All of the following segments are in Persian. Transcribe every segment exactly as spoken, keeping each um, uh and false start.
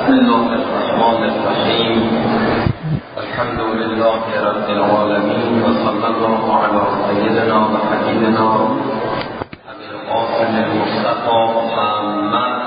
بسم الله الرحمن الرحیم الحمد لله رب العالمین و صلی الله علی سیدنا و حبیبنا ابی القاسم المصطفى محمد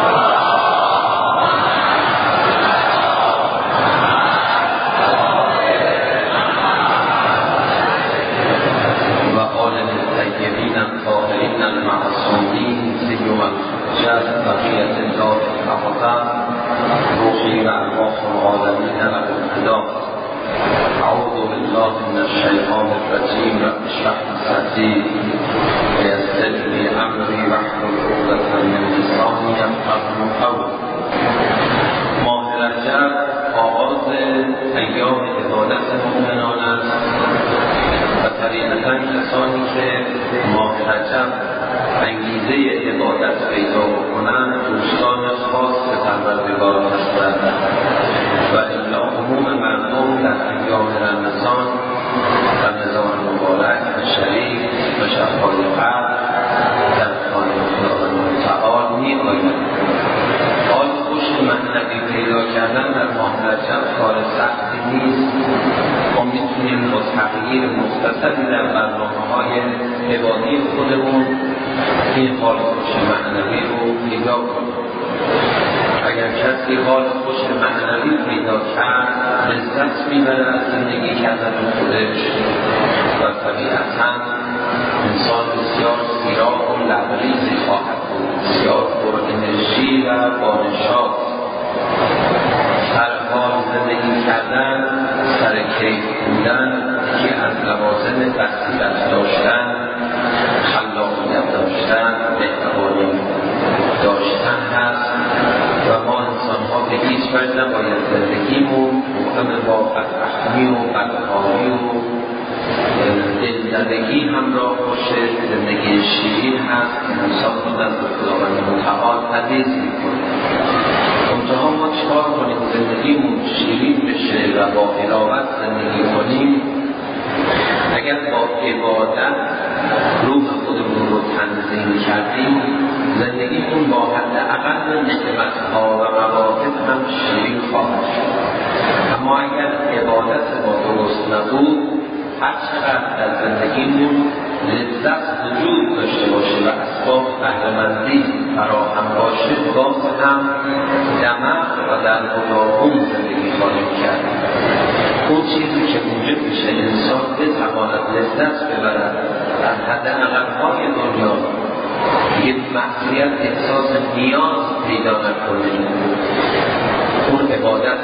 و آله الطیبین الطاهرین المعصومین سیما الحجة بقیة الله الأعظم روحي وأرواح العالمين له الفداء. أعوذ بالله من الشيطان الرجيم رب اشرح لي صدري ويسر لي أمري واحلل عقدة من لساني يفقهوا قولي. ماه رجب آغاز ایام عبادت مؤمنان است و طریقتا کسانی که ماه رجب انگیزه عبادت پیدا بکنند دوستان خاص پروردگار هستند و الا عموم مردم در ایام رمضان رمضان مبارک و شریف و شب‌های قدر در خانه خداوند متعال می آیند. حال خوش معنوی پیدا کردن در ماه رجب کار سختی نیست. ما میتونیم با تغییر مختصری در برنامه‌های عبادی خودمون این حال خوش معنوی رو پیدا کنیم. اگر کسی حال خوش معنوی پیدا کرد لذت میبره از زندگی کردن خودش و طبیعتاً انسان بسیار سیراب و لبریزی خواهد بود، بسیار پر انرژی و بانشاد. سر حال زندگی کردن، سر کیف بودن که از لوازم بصیرت داشتن، خلاقیت داشتن، مهربانی داشتن هست و ما انسان ها به هیچ وجه نباید زندگیمون مقام با بدبختی و بدحالی و دلزدگی همراه باشه. زندگی شیرین هست که انسان رو در خداوند متعال عزیز میکنه. منتها ما چکار کنیم زندگیمون شیرین بشه و با حلاوت زندگی کنیم؟ اگر با عبادت روح خودمون رو تنظیم کردیم زندگیمون با حداقل نعمت‌ها و مواهب هم شیرین خواهد شد. اما اگر عبادت ما درست نبود هر چقدر در زندگیمون لذت وجود داشته باشه و اسباب بهره‌مندی فراهم باشه باز هم دمق و در غلاغون زندگی خواهیم کرد. اون چیزی که موجب میشه انسان بتواند لذت ببرد در حد اقل‌های دنیا یک معصیت احساس نیاز پیدا نکنه اون عبادت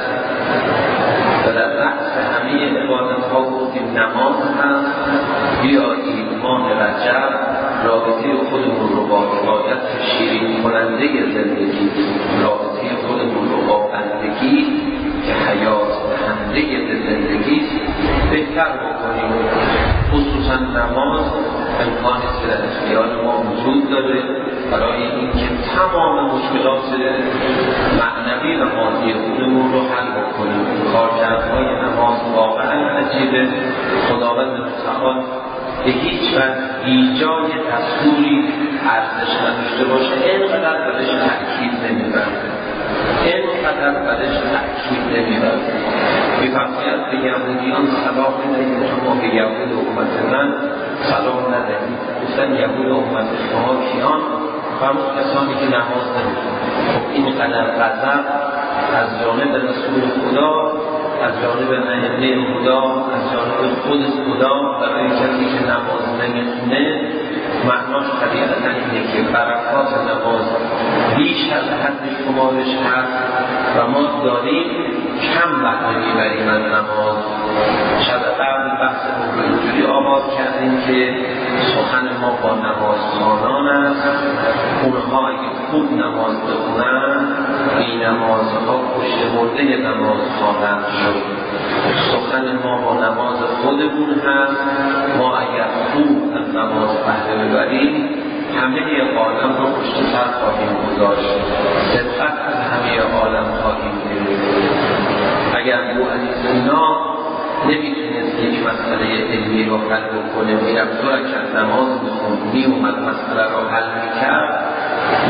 و در رأس همه عبادت ها گفتیم نماز هست. بیایید ماه رجب رابطه خودمون رو با عبادت شیرین کننده زندگی، رابطه خودمون رو با بندگی که حیات دهنده زندگی بهتر بکنیم. خصوصا نماز امکانی که در اختیار ما وجود داره برای اینکه تمام مشکلات معنوی و مادی خودمون رو حل بکنیم. کارکردهای نماز واقعا عجیبه. خداوند متعال به هیچ وجه ایجای دستوری ارزش نداشته باشه اینقدر برش تأکید نمیبره اینقدر برش تأکید نمیبره میفرماید به یهودیان سلام ندهید شما به یهود امت من سلام ندهید. گفتن یهود امت شما کیان؟ فرمود کسانی که نماز نمیخونن. خب اینقدر غضب از جانب رسول خدا، از جانب ائمه خدا، از جانب خود خدا برای کسی که نماز نمیخونه معناش طبیعتا اینه که برکات نماز بیش از حد شمارش هست و ما داریم کم بهره میبریم از نماز. شب قبل بحثمون رو اینجوری آغاز کردیم که سخن ما با نمازخوانان است. اونها اگه خوب نماز بخونن این نمازها پشت مرده نماز خواهند شد. سخن ما با نماز خودمون هست. ما اگر خوب از نماز بهره ببریم همه عالم رو پشت سر خواهیم گذاشت. سبقت از همه عالم خواهیم گرفت. اگر ابو علی سینا نمیتونست یک مسئله علمی رو حل بکنه میرفت دو رکعت نماز میخوند میومد مسئله رو حل میکرد معلوم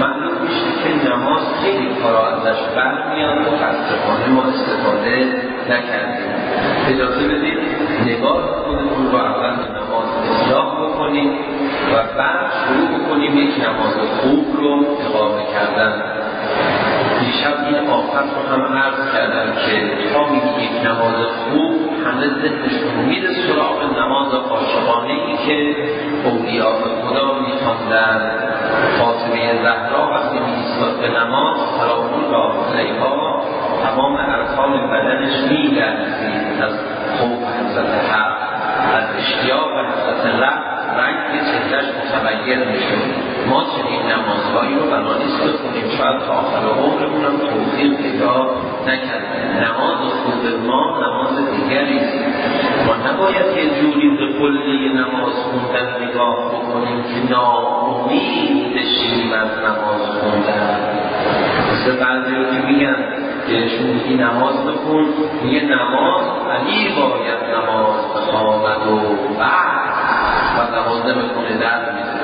میشه که نماز خیلی کارا ازش برمیاد و متاسفانه ما استفاده نکردیم. اجازه بدید نگاه خودتون رو اول به نماز اصلاح بکنید و بعد شروع بکنیم یک نماز خوب رو اقامه کردن. دیشب این آفت رو هم عرض کردم که تا میگه یک نماز خوب همه ذهنشون میره سراغ نماز عاشقانه ای که اولیاء خدا میخواندن. فاطمه زهرا وقتی میایستاد به نماز سلام الله علیها تمام ارکان بدنش میلرزید از خوف حضرت حق، از اشتیاق حضرت رب رنگ چهرهش متغیر میشد. ما چنین نمازهایی رو بنا نیست بخونیم، شاید تا آخر عمرمون هم توفیق پیدا نکردیم. نماز خوب ما نماز دیگری است. ما نباید یه جوری به کلی نماز خوندن نگاه بکنیم که ناامید بشیم از نماز خوندن. مثل بعضی رو که میگن بهشون میگی نماز بخون، میگه نماز علی باید نماز بخواند و بعد و نماز نمیخونه در میزه.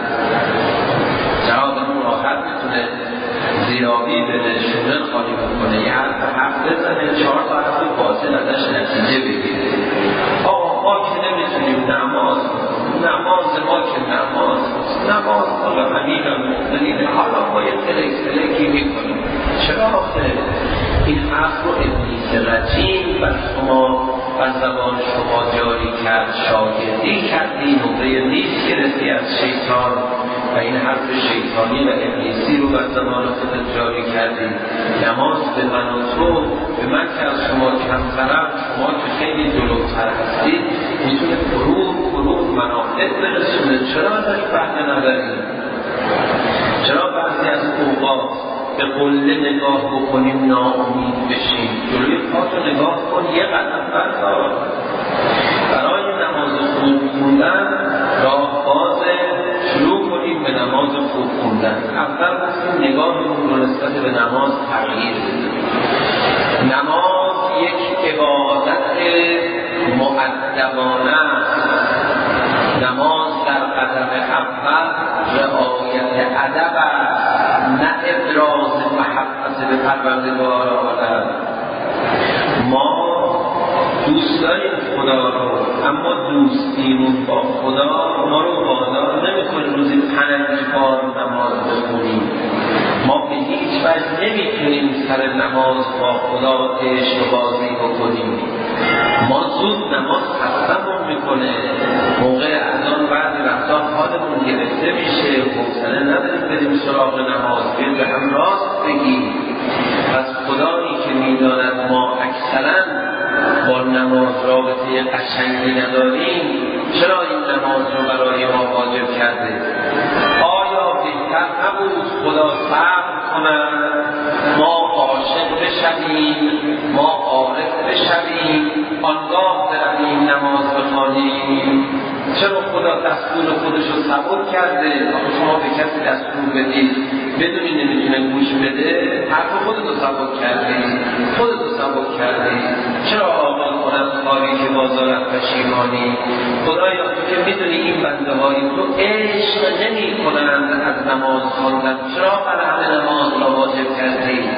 جوابمون راحت میتونه زیرابی بده، شونه خالی بکنه، یه حرف حرف بزنه، چهار تا حرف باطل ازش نتیجه بگیره. آقا ما که نمیتونیم نماز نماز ما که نماز نماز مال امیر المؤمنین، حالا ما یه تلک تلکی میکنیم. چرا آخه این حرف رو ابلیس رجیم بر شما بر زبان شما جاری کرد، شاگردی کردی، نمره نیست گرفتی از شیطان و این حرف شیطانی و ابلیسی رو بر زبان خودت جاری کردی. نماز به من و تو، به من که از شما کمترم، شما که خیلی جلوتر هستید، میتونه فروغ فروغ منافع برسونه. چرا ازش بهره نبریم؟ چرا بعضی از اوقات به قله نگاه بکنیم ناامید بشیم؟ جلوی پاتو نگاه کن، یه قدم بردار. برای نماز خوب خوندن راه بازه، شروع کنیم به نماز خوب خوندن. اول گفتیم نگاهمون رو نسبت به نماز تغییر بدیم. نماز یک عبادت مؤدبانه است. نماز در قدم اول رعایت ادب است، نه ابراز محبت به پروردگار عالم. ما دوست داریم خدا رو، اما دوستیمون با خدا ما رو وادار نمی‌کنه روزی پنج بار نماز بخونیم. ما به هیچ وجه نمیتونیم سر نماز با خدا عشق بازی بکنیم. ما زود نماز خستمون میکنه، موقع اذان بعضی وقتا حالمون گرفته میشه، حوصله نداریم بریم سراغ نماز، بریم به هم راست بگیم. از خدایی که میداند ما اکثرا با نماز رابطه قشنگی نداریم، چرا این نماز رو برای ما واجب کرده؟ آیا بهتر نبود خدا صبر کند، ما عاشق بشویم، ما عارف بشویم، آنگاه برویم نماز بخوانیم؟ چرا خدا دستور خودش رو سبک کرده؟ آخه شما به کسی دستور بدید بدونی نمیتونه گوش بده، حرف خودت رو سبک کردی، خودت رو سبک کردی. چرا آقا کنم کاری که بازارت پشیمانی؟ خدایا تو که میدونی این بنده هایی تو عشق نمی کنند از نماز خواندن، چرا بر همه نماز را واجب کردی؟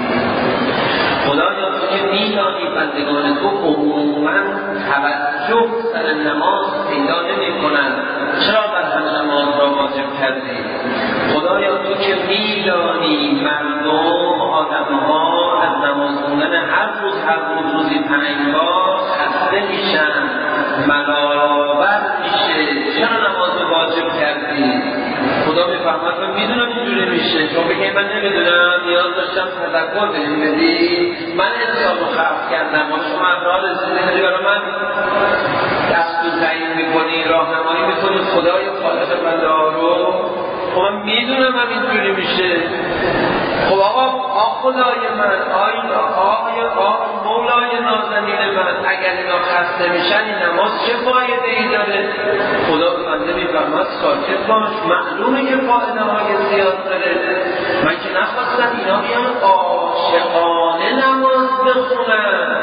خدایا تو که میدانی بندگان تو عموما توجه سر نماز پیدا نمی کنند، چرا بر همه نماز را واجب کردی؟ خدایا تو که میدانی مردم آدمها از نماز خوندن هر روز هر روز روزی پنج بار خسته میشن، ملال‌آور میشه، چرا نماز واجب کردی؟ خدا میفهمد و میدونم اینجوری میشه. شما بگید من نمیدونم، نیاز داشتم تذکر بدیم بدی، من انسان رو خلق کردم، ما شما ابرار رسیدی برای من دستور تعیین میکنی، راهنمایی میکنی، خدای خالق بنده ها رو. خب من میدونم هم اینجوری میشه. خب آقا آقا خدای من، آیا آیا آقا مولای نازنین من، اگر اینا خسته میشن این نماز چه فایده ای داره؟ خدا بنده میفرماد ساکت باش، معلومه که فایده های زیاد داره. من که نخواستم اینا بیان عاشقانه نماز بخونن،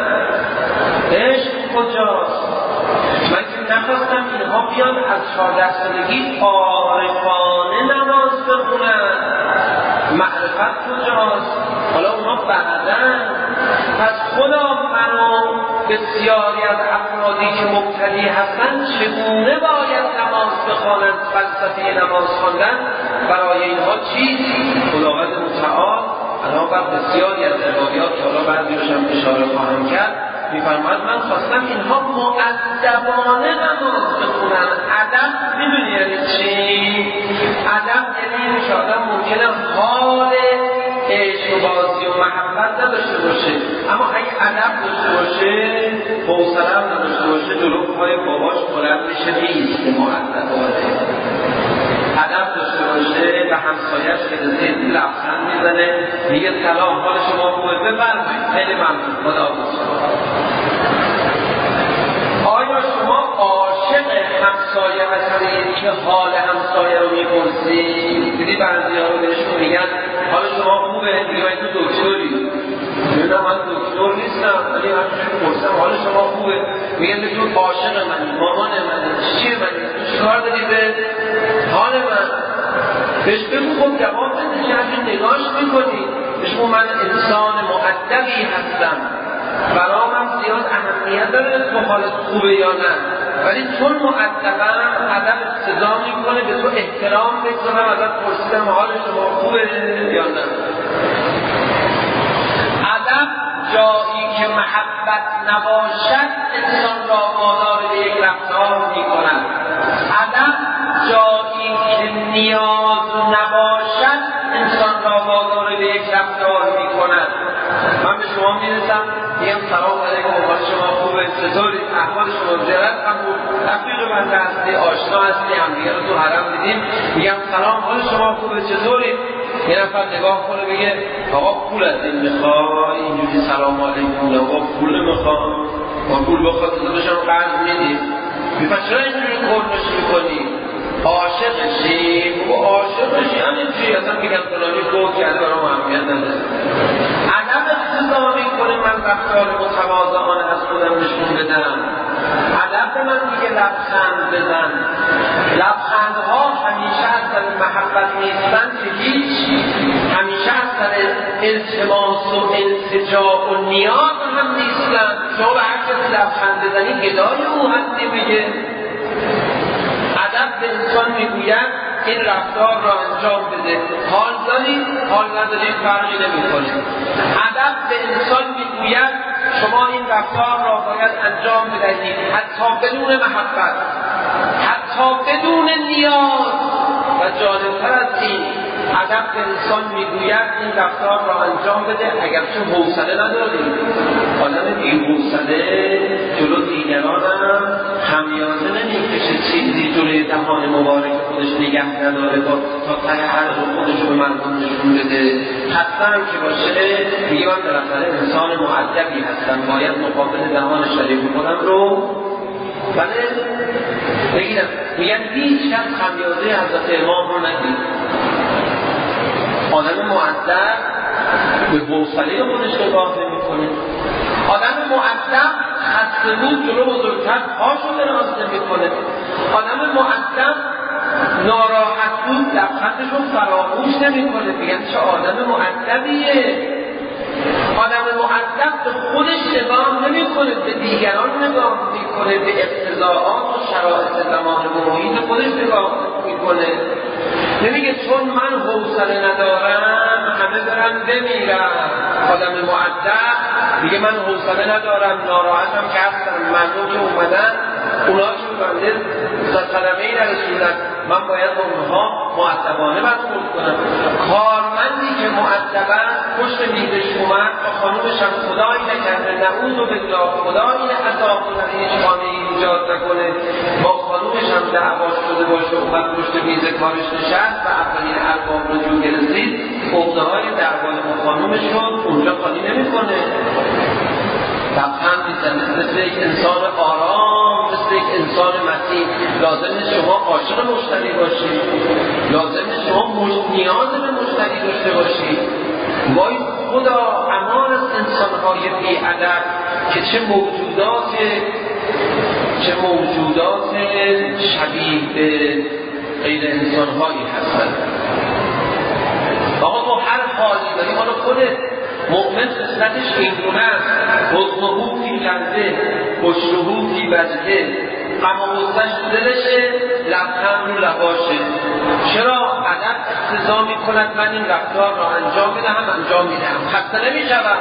عشق کجاست؟ من که نخواستم اینها بیان از چهارده سالگی عارفانه نماز بخونن، معرفت معرفت کجاست؟ حالا اونا بعدن. پس خدا منو بسیاری از افرادی که مبتدی هستن چگونه باید نماز بخوانند، فلسفه نماز خواندن برای اینها چیست؟ خداوند متعال الان بر بسیاری از روایات که حالا بعضی روش هم اشاره خواهم کرد میفرماید من خواستم اینها مؤدبانه نماز بخونن. ادب میدونی یعنی چی؟ ادب یعنی اینه که آدم ممکنه حال عشق و بازی و محبت نداشته باشه، اما اگه ادب داشته باشه، حوصله هم نداشته باشه، جلو پای باباش بلند میشه میایسته مؤدبانه. ادب داشته باشه و همسایه‌اش که رسید لبخند میزنه میگه سلام حال شما خوبه بفرمایید خیلی ممنون خدا بسیار. آیا شما عاشق همسایه هستید که حال همسایه رو میپرسید؟ دیدی بعضی ها رو بهشون میگن حال شما خوبه، میگه من تو دکتری. میگه من دکتر نیستم ولی همچنین پرسم حال شما خوبه، میگن تو عاشق منی، مامان منی، چیه منی، تو چیکار داری به حال من؟ بهش بگو خب جواب بده که همین نگاش میکنی، بهش بگو من انسان مؤدبی هستم، برام هم زیاد اهمیت داره تو حالت خوبه یا نه، ولی چون مؤدبم ادب اقتضا میکنه به تو احترام بگذارم، ازت پرسیدم حال شما خوبه یا نه. ادب جایی که محبت نباشد انسان را وادار به یک رفتار میکند. ادب جایی که نیاز نباشد انسان را وادار به یک رفتار میکند. من به شما میرسم میگم سلام علیکم حال شما خوبه، چطوری احوال شما جرات قبول، رفیق بنده هستی، آشنا هستی، هم دیگه رو تو حرم دیدیم، میگم سلام حال شما خوبه چطوری؟ یه نفر نگاه کنه بگه آقا پول از این میخوای، اینجوری سلام علیکم، آقا پول میخوام، با پول بخواد تو بشم قرض میدیم، میگه چرا اینجوری کرنش میکنی؟ عاشقشی؟ بگو عاشقشی یعنی چی؟ اصلا میگم فلانی فوت کرده برام اهمیت نداره. ادب اقتضا میکنه من رفتار متواضعانه از خودم نشون بدم. ادب به من میگه لبخند بزن. لبخندها همیشه از سر محبت نیستن که هیچ، همیشه از سر التماس و التجا و نیاز هم نیستن. شما به هر کسی لبخند بزنی گدای او هستی میگه. ادب به انسان میگوید این رفتار را انجام بده، حال دارید حال ندارید فرقی نمیکنه. ادب به انسان میگوید شما این رفتار را باید انجام بدهید حتی بدون محبت، حتی بدون نیاز. و جالبتر از این ادب به انسان میگوید این رفتار را انجام بده اگرچه حوصله ندارید. آدم بی‌حوصله جلو دیگرانم خمیازه نمیکشه، چیزی جلوی دهان مبارک خودش نگه نداره با تا ته حلق خودش به مردم نشون بده. حتما که باشه میگه من بالاخره انسان مؤدبی هستم، باید مقابل دهان شریف خودم رو بله بگیرم. میگن هیچ کس خمیازه حضرت امام رو ندید. آدم مؤدب به حوصله خودش نگاه نمی‌کنه. آدم مؤدب خسته بود جلو بزرگتر پاشو دراز نمی‌کنه. آدم مؤدب ناراحت بود لبخندش رو فراموش نمی‌کنه. میگن چه آدم مؤدبیه. آدم مؤدب به خودش نگاه نمی‌کنه، به دیگران نگاه می‌کنه، به اقتضاعات و شرایط زمان و محیط خودش نگاه می‌کنه. نمیگه چون من حوصله ندارم همه برن بمیرن. آدم مؤدب میگه من حوصله ندارم، ناراحتم که هستم، مردم که اومدن اونا که بنده صدمه‌ای نرسوندن، من باید با اونها مؤدبانه برخورد کنم. کارمندی که مؤدبن پشت میزش اومد با خانومش هم خدایی نکرده، نعوذ بالله، خدایی عذاب در هیچ خانه‌ای ایجاد نکنه، با خانومش هم دعوا شده باشه، اومد پشت میز کارش نشست و اولین ارباب رو جو گرفتید، عقده‌های دعوای با خانومش شد، اونجا خالی نمی‌کنه. لبخند میزنه مثل یک انسان آرام، مثل یک انسان متین. لازم نیست شما عاشق مشتری باشید، لازم نیست شما نیاز به مشتری داشته باشید. وای خدا امان از انسان‌های بی‌ادب که چه موجودات چه موجودات شبیه به غیر انسان‌هایی هستند. آقا تو هر حالی داری، حالا خودت مؤمن خصلتش اینگونه است، حزنهو فی قلبه بشرهو فی وجهه، غم و غصه‌اش تو دلشه، لبخند رو لباشه. چرا ادب اقتضا می‌کند من این رفتار را انجام بدهم، انجام میدم، خسته نمی‌شوم.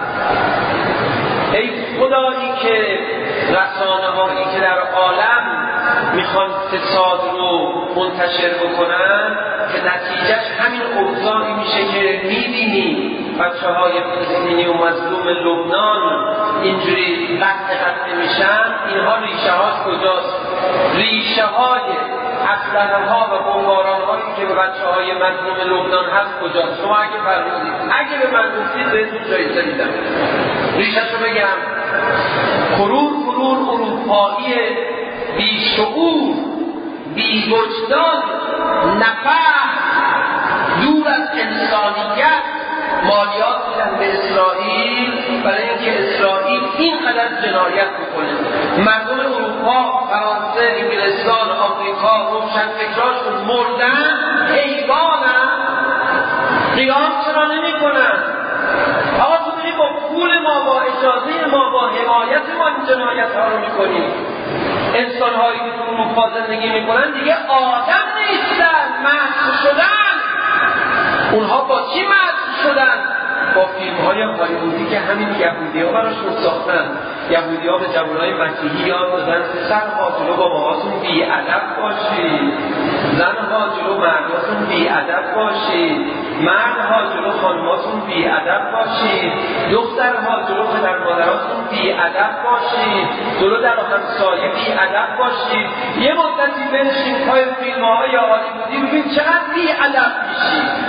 ای خدایی که رسانه هایی که در عالم میخوان فساد رو منتشر بکنن که نتیجهش همین اوضاعی میشه که میبینی بچه های فلسطینی و مظلوم لبنان اینجوری قطع قطع میشن، اینها ریشه هاش کجاست؟ ریشه های اسلحه ها و بمباران هایی که به بچه های مظلوم لبنان هست کجاست؟ شما اگه فرمودید، اگه به من گفتید بهتون جایزه میدم. ریشه شو بگم، کرور کرور اروپایی بی شعور بی وجدان نفر دور از انسانیت مالیات میدن به اسرائیل برای اینکه اسرائیل اینقدر جنایت بکنه. مردم اروپا، فرانسه، انگلستان، آمریکا، روشنفکراشون مردن، حیوانن، قیام چرا نمی کنن؟ آقا تو داری با پول ما، با اجازه ما، با حمایت ما این جنایت ها رو میکنیم. انسان هایی که تو اروپا زندگی میکنن دیگه آدم نیستن، محو شدن. اونها با چی محو شدن؟ با فیلم های هالیوودی که همین یهودی ها براشون ساختن. یهودی ها به جوانای مسیحی یاد دادن سرها جلو باباهاتون بی ادب باشید، زنها جلو مرداتون بی ادب باشید، مردها جلو خانماتون بی ادب باشید، دخترها جلو پدر مادراتون بی ادب باشید، جلو در همسایه بی ادب باشید. یه مدتی بنشین پای فیلم های هالیوودی ببین چقدر بی ادب میشید.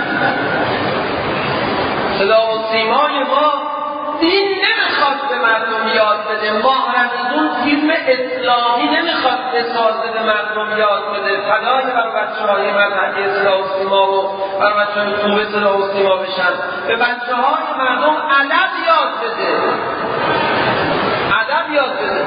صدا و سیمای ما دین نمیخواد به مردم یاد بده، ماه رمضان فیلم اسلامی نمیخواد بسازه به مردم یاد بده، فدای بر بچه های مذهبی صدا و سیما و بر بچه های خوب صدا و سیما بشن، به بچه های مردم ادب یاد بده، ادب یاد بده.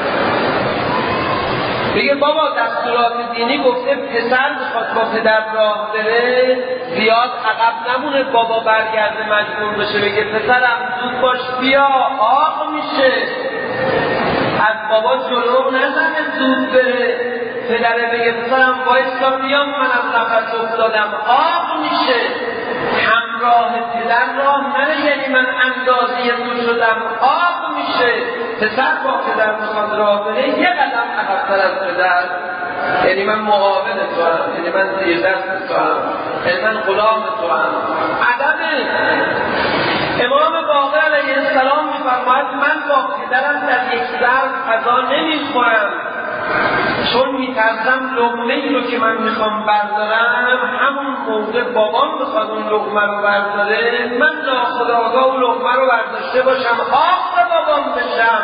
بگه بابا دستورات دینی گفته پسر میخواد با پدر راه بره زیاد عقب نمونه، بابا برگرده مجبور بشه بگه پسرم زود باش بیا، آق میشه، از بابا جلو نزنه زود بره، پدره بگه پسرم وایسا بیام من از نفس افتادم، آق میشه. همراه پدر راه نره یعنی من اندازی تو شدم، آق میشه. پسر با پدر میخواد راه بره یه قدم عقب‌تر از پدر، یعنی من معاون تو هم، یعنی من زیر دست تو هم، یعنی من غلام تو هم. ادبه. امام باقر علیه السلام میفرماید من با پدرم در یک ظرف غذا نمیخورم، چون میترسم لقمه‌ای رو که من میخوام بردارم همون موقع بابام بخواد اون لقمه رو برداره، من ناخودآگاه اون لقمه رو برداشته باشم آق بابام بشم.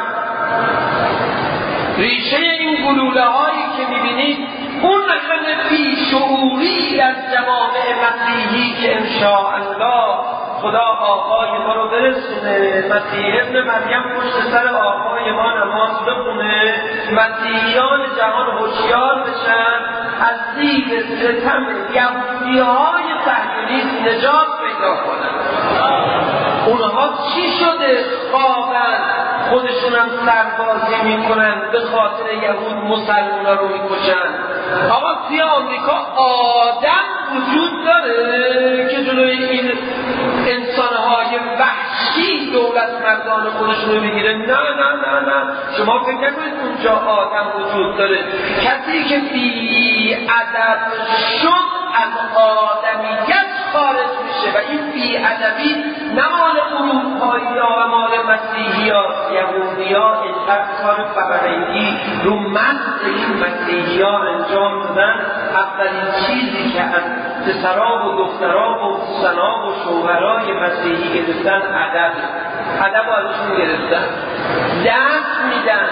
ریشه این گلوله هایی که میبینید اون همه بیشعوری از جوامع مسیحی که انشاءالله خدا آقای ما رو برسونه، مسیح ابن مریم پشت سر آقای ما نماز بخونه، مسیحیان جهان هوشیار بشن، از زیر ستم یهودی‌های صهیونیست نجات پیدا کنن. اونها چی شده؟ خوابن، خودشون هم سربازی میکنن، به خاطر یهود مسلمونا رو میکشن. آقا توی آمریکا آدم وجود داره که جلوی این انسانهای وحشی دولت مردان خودشون رو بگیره؟ نه نه نه نه، شما فکر نکنید اونجا آدم وجود داره. کسی که بی ادب شد از آدمیت خارج میشه و این بی ادبی نه مال اروپایی ها و مال مسیحی ها. یهودی ها اینقدر کار فرهنگی رو مغز این مسیحی ها انجام دادن، اولین چیزی که از پسرها و دخترها و زنها و شوهرای مسیحی گرفتن ادب، ادب رو ازشون گرفتن، دست میدن.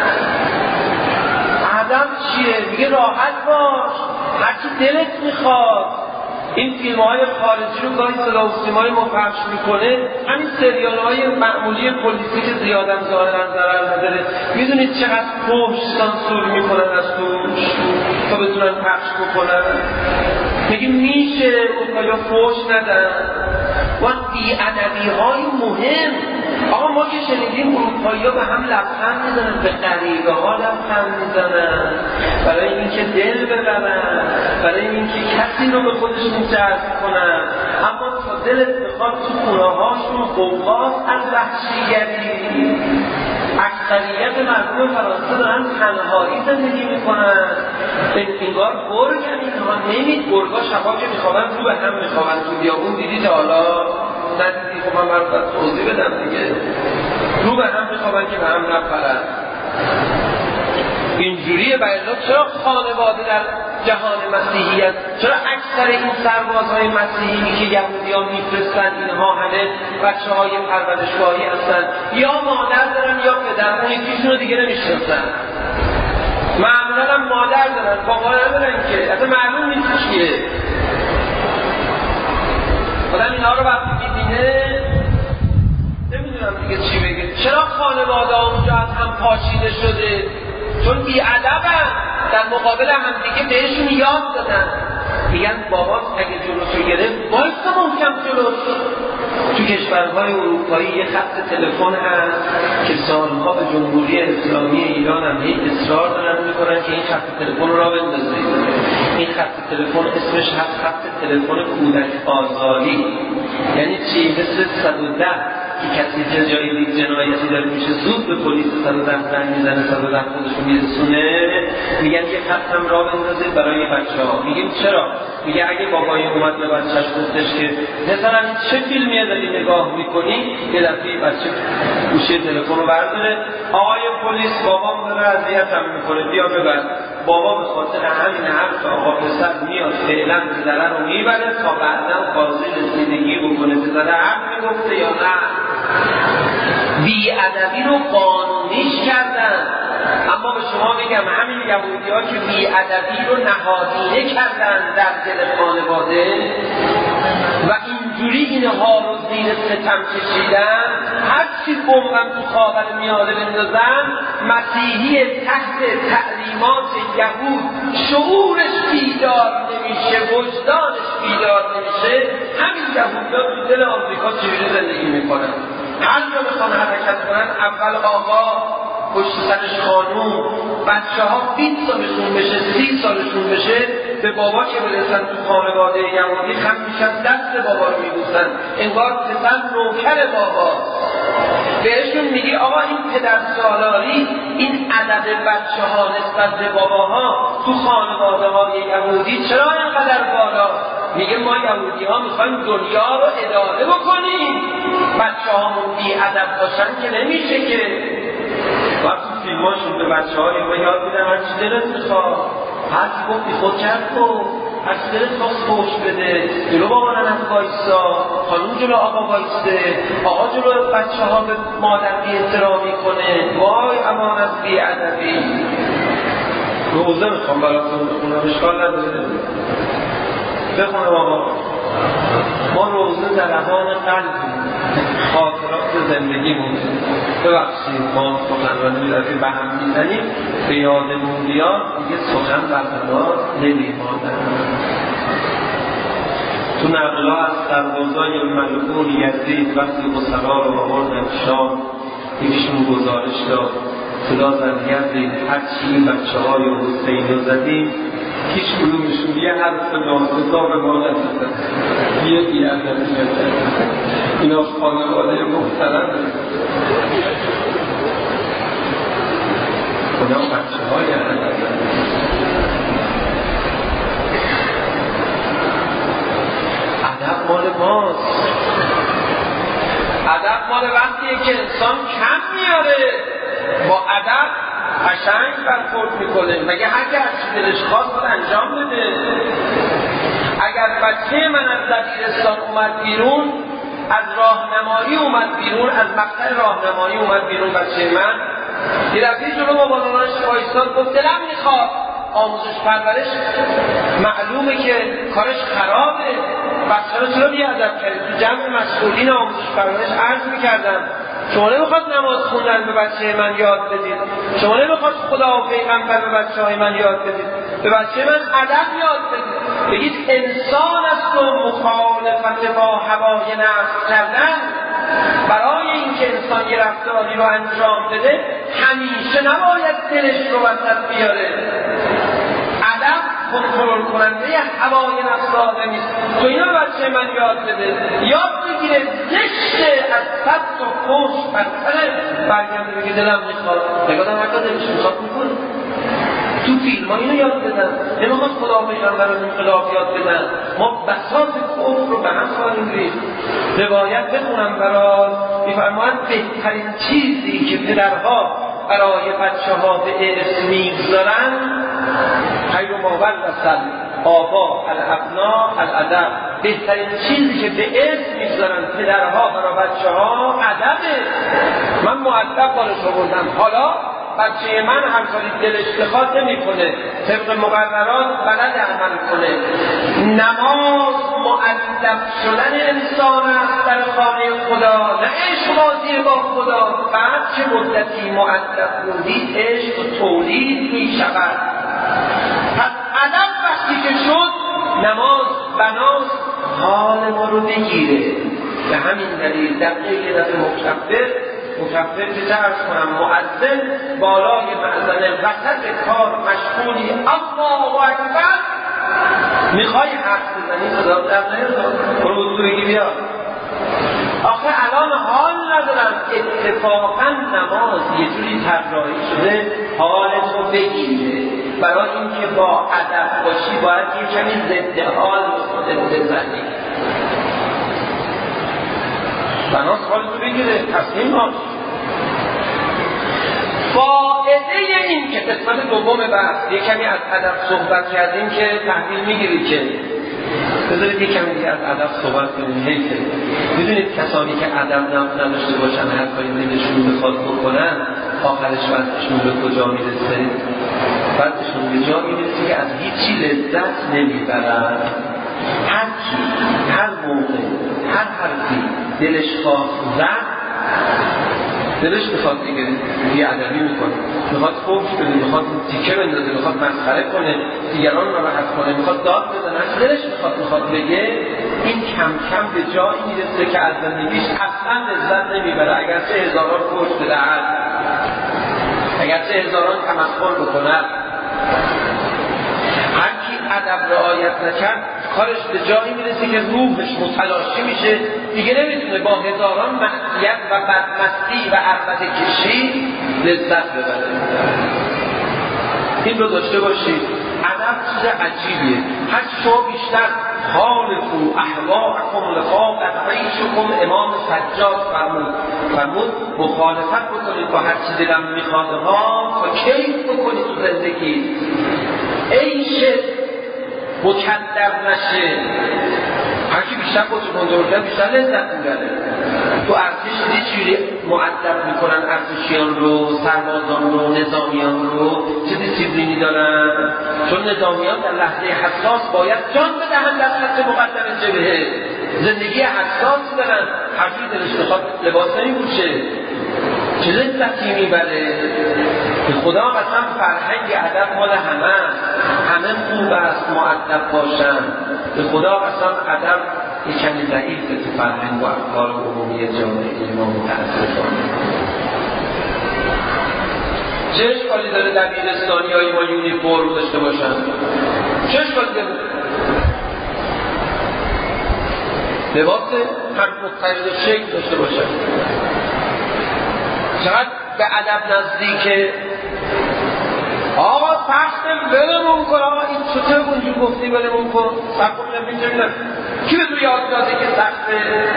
ادب چیه؟ میگه راحت باش، هرچی دلت میخواد. این فیلم های خارجی رو گاهی صدا و سیمای ما پخش میکنه، همین سریال های معمولی پلیسی که زیادم ظاهرا ضرر نداره، میدونید چقدر فحش سانسور میکنن از توش تا بتونن پخش بکنن. میگه میشه اون یا فحش ندن، وان بی‌ادبی های مهم. آقا ما که شنیدیم اروپایی ها به هم لبخند میزنن، به غریبه ها لبخند میزنن برای اینکه دل ببرن، برای اینکه کسی رو به خودشون جذب کنن، اما تا دلت بخواد تو خونه هاشون قوقاست از وحشیگری. اکثریت مردم فرانسه دارن تنهایی زندگی میکنن، انگار گرگ هم اینها نمید. گرگا شبا که میخوابن رو به هم میخوابن. تو بیابون دیدید حالا؟ ندیدی؟ خب من برات توضیح بدم دیگه. رو به هم میخوابن که به هم نپرن. اینجوریه. برای چرا خانواده در جهان مسیحیت، چرا اکثر این سربازهای مسیحی که یهودی ها میفرستن اینها همه بچه های پرورشگاهی هستن، یا مادر دارن یا پدر، اون یکیشون رو دیگه نمیشناسن. معمولا هم مادر دارن، بابا ندارن که اصلا معلوم نیست چیه. آدم اینا رو وقتی میبینه نمیدونم دیگه چی بگه. چرا خانواده ها اونجا از هم پاشیده شده؟ چون بی‌ادبن، در مقابل هم دیگه بهشون یاد دادن. میگن بابات اگه جلوشو گرفت وایسا محکم جلوش. تو کشورهای اروپایی یه خط تلفن هست که سالها به جمهوری اسلامی ایران هم هی اصرار دارن میکنن که این خط تلفن رو را بندازید. این خط تلفن اسمش هست خط تلفن کودک آزاری. یعنی چی؟ مثل صد و ده که کسی جایی دیگه جنایتی داره میشه زود به پلیس صد و ده زنگ میزنه، صد و ده خودش رو میرسونه. میگن یه خط هم را بندازید برای بچه ها. میگیم چرا؟ میگه اگه بابای اومد به بچهش گفتش که مثلا چه فیلمیه داری نگاه میکنی، یه دفعه بچه گوشی تلفن رو برداره، آقای پلیس بابام داره اذیتم میکنه بیا ببر. بابا به خاطر همین حرف آقا پسر میاد فعلا پدره رو میبره تا بعدا قاضی رسیدگی بکنه پدره حق میگفته یا نه. بی‌ادبی رو قانونیش کردن. اما به شما بگم همین یهودی ها که بی‌ادبی رو نهادینه کردن در دل خانواده و اینجوری اینها رو زیر ستم کشیدن، هر چی بمبم تو خاورمیانه بندازن، مسیحی تحت تعلیمات یهود شعورش بیدار نمیشه، وجدانش بیدار نمیشه. همین یهودی ها تو دل آمریکا چجوری زندگی میکنن؟ هر جا بخوان حرکت کنن اول آقا، پشت سرش خانوم، بچه ها بیست سالشون بشه سی سالشون بشه به بابا که برسن تو خانواده یهودی خم میشن دست بابا رو میبوسن، انگار پسر نوکر بابا. بهشون میگی آقا این پدر سالاری، این عدد بچه ها نسبت به باباها تو خانواده های یهودی چرا اینقدر بالا؟ میگه ما یهودی ها میخوایم دنیا رو اداره بکنیم، بچه هامون بی ادب باشن که نمیشه که. وقتی فیلماشون به بچه ها اینگاه یاد میدن هرچی دلت میخواد، هرچی گفتی خود کرد کن، هرچی دلت خواست فوش بده، جلو بابا ننت وایسا، خانوم جلو آقا وایسته، آقا جلو بچه ها به مادر بی احترامی کنه. وای امان از بی ادبی. روزه میخوام براتون بخونم، اشکال نداره بخونم آقا. ما روزه در احوال قلبیم، خاطرات زندگیمون. ببخشید ما سخنرانی می‌داریم به هم میزنیم، به یادمون بیاد دیگه سخن برقرار نمی‌ماند. تو نقلا از سربازای ملعون یزید وقتی قصرا رو آوردن شام، یکیشون گزارش داد صدا زد یزید هرچی این بچه های حسین رو زدیم هیچ کدومشون یه حرف ناسزا به ما نزدن، یه بی‌ادبی نزدن. اینا خانواده محترمه، اینا بچه های ادب مال ماست. ادب مال وقتیه که انسان کم میاره، با ادب قشنگ برخورد میکنه. مگه هر که هرچی دلش خواست باید انجام بده. اگر بچه من از دبیرستان اومد بیرون، از راهنمایی اومد بیرون، از مقطع راهنمایی اومد بیرون بچه من، یه دفعه جلو بابانانش وایساد گفت دلم میخواد. آموزش پرورش معلومه که کارش خرابه، بچه رو چرا بی‌ادب کردید؟ تو جمع مسئولین آموزش پرورش عرض میکردم شما نمیخواد نماز خوندن به بچه من یاد بدید، شما نمیخواد خدا و پیغمبر به بچه های من یاد بدید، به بچه من ادب یاد بدید. بگید انسان است و مخالفت با هوای نفس کردن. برای اینکه انسان یه رفتاری رو انجام بده همیشه نباید دلش رو وسط بیاره. ادب کنترل کننده هوای نفس آدمی است. تو اینو بچه من یاد بده، یاد بگیره زشته از صد و خوش بدتره برگرده بگه دلم میخواد. نگادم حتی دلش میخواد میکنه. تو فیلم ها اینو یاد بدن، نمیخواد خدا پیغمبران انقلاب یاد بدن. ما بساط کفر رو به هم خواهیم ریخت. روایت بخونم برات، میفرمایند بهترین چیزی که پدرها برای بچه ها به ارث میگذارن خیر ما ورث آبا الابنا الادب. بهترین چیزی که به ارث میگذارن پدرها برای بچه ها ادبه. من مؤدب بالش آوردم، حالا بچه من هر کاری دلش بخواد نمیکنه، طبق مقررات بلد عمل کنه. نماز مؤدب شدن انسان است در خانه خدا، نه عشق بازی با خدا. بعد که مدتی مؤدب بودی عشق و تولید میشود. پس ادب وقتی که شد نماز بناس حال ما رو بگیره. به همین دلیل دقیقه یه دفعه مکبر مکبر که درس کنم مؤذن بالای مأذنه وسط کار مشغولی الله اکبر میخوای حرف بزنی صدا در نیاد برو تو بگی بیا. آخه الان حال ندارم. اتفاقا نماز یه جوری طراحی شده حالتو بگیره. برای اینکه با ادب باشی باید یه کمی ضد حال خودت بزنی. بناس حالتو بگیره، تصمیم باش. فائده این که قسمت دوم بحث یه کمی از ادب صحبت کردیم که تحویل میگیری که بذارید یه کمی دیگه از ادب صحبت کنیم. حیفه میدونید کسانی که ادب نداشته باشن هر کاری دلشون بخواد بکنن آخرش وقتشون به کجا میرسه؟ وقتشون به جا میرسه که از هیچی لذت نمیبرن. هر کی هر موقع هر حرفی دلش خواست زد، دلش میخواد دیگه بی‌ادبی میکنه، میخواد فوش بده، میخواد تیکه بندازه، میخواد مسخره کنه، دیگران رو راحت کنه، میخواد داد بزنه، دلش میخواد میخواد بگه. این کم کم به جایی میرسه که از زندگیش اصلا لذت نمیبره. اگرچه هزاران فوش بدهد، اگرچه هزاران تمسخر بکنه، هر کی ادب رعایت نکرد کارش به جایی میرسه که روحش متلاشی میشه، دیگه نمیتونه با هزاران معصیت و بدمستی و عربده کشی لذت ببره. این رو داشته باشید. ادب چیز عجیبیه. هر شما بیشتر خالقو احواءکم لقاء عیشکم امام سجاد فرمود فرمود مخالفت بکنید با هر چیزی دلم میخواد ها تا کیف بکنید تو زندگی. عیش مکدر نشه. هرکی بیشتر خودشو کنترل کنه بیشتر لذت میبره. تو ارتش یه چیزی مؤدب میکنن ارتشیان رو، سربازان رو، نظامیان رو، چه دیسیپلینی دارن. چون نظامیان در لحظه حساس باید جان بدهن در خط مقدم جبهه. زندگی حساس دارن، هر جوری دلش بخواد لباس نمیپوشه، چه لذتی میبره. به خدا قسم فرهنگ ادب مال همه همه خوب است مؤدب باشن. به خدا قسم ادب یک کمی ضعیفه تو فرهنگ و افکار عمومی جامعه ما متاسفانه. چه اشکالی داره دبیرستانی های ما یونیفرم داشته باشن؟ چه اشکالی داره؟ لباس هر مختلف شکل داشته باشن. چقدر به ادب نزدیکه. آقا سخت ولمون کن. آقا این چطور اونجور گفتی ولمون کن؟ سخت نمیتونیم. کی به تو یاد داده که سخته؟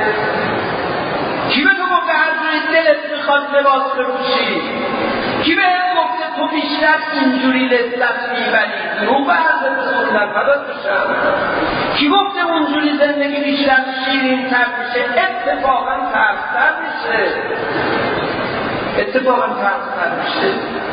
کی به تو گفته هر جوری دلت میخواد لباس بپوشی؟ کی به گفته تو بیشتر اینجوری لذت میبری؟ دروغ به حضرت سنت فدات بشم. کی گفته اونجوری زندگی بیشتر شیرین تر میشه؟ اتفاقا ترستر میشه. اتفاقا ترستر میشه.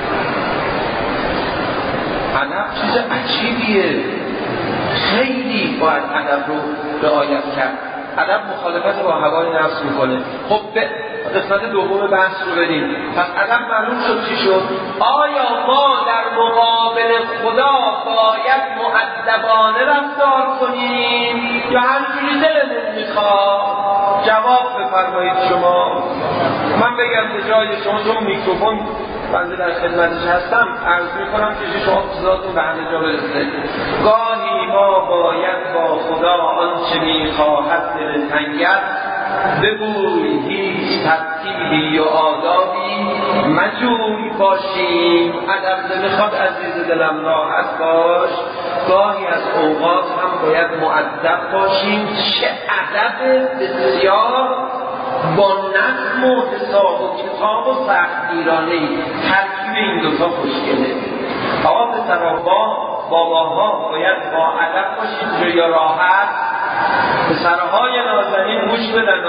ادب چیز عجیبیه. خیلی باید ادب رو رعایت کرد. ادب مخالفت با هوای نفس میکنه. خب به قسمت دوم بحث رو بریم. پس ادب معلوم شد چی شد؟ آیا ما در مقابل خدا باید مؤدبانه رفتار کنیم یا همینجوری دلمون میخواد؟ جواب بفرمایید شما. من بگم به جای شما، چون میکروفون بنده در خدمتش هستم، عرض میکنم که شما صداتون به همه جا برسه. گاهی ما باید با خدا آنچه میخواهد دل تنگت بگوی، هیچ ترتیبی و آدابی مجوی باشیم. ادب نمیخواد عزیز دلم راحت باش، گاهی از اوقات هم باید مؤدب باشیم. چه ادب بسیار با نظم و حساب و کتاب و سختگیرانه‌ای. ترکیب این دوتا خوشگله. آقا پسرها باباها باید با ادب باشید یا راحت؟ پسرهای نازنین گوش بدن.